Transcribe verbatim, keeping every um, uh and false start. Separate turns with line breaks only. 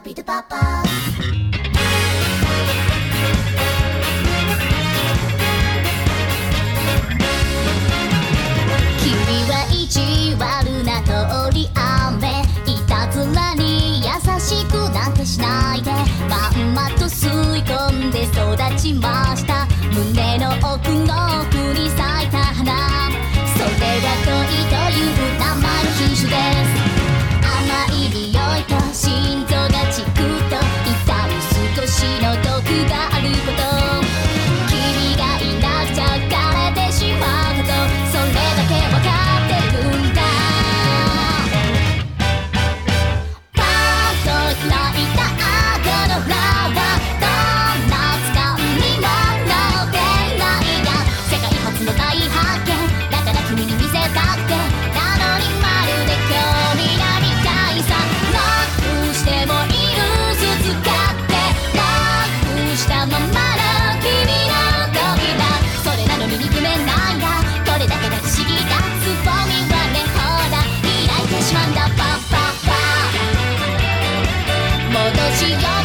ピトパパ君は意地悪な通り雨いたずらに優しくなんてしないでまんまと吸い込んで育ちました胸の奥の奥に咲いた花それは恋という名前の品種です甘い匂いと心臓がチクッと痛む少しの毒があること君がいなくちゃ枯れてしまうことそれだけわかってるんだパッと開いた赤のフラワーどんな図鑑にも載ってないが世界初の大発見だから君に見せたくてなのにまるで興味ないみたいさロックしてもいるずつかってロックしたままの君の扉それなのに憎めないんだこれだけが不思議だつぼみはねほら開いてしまうんだパッパッパ戻しよう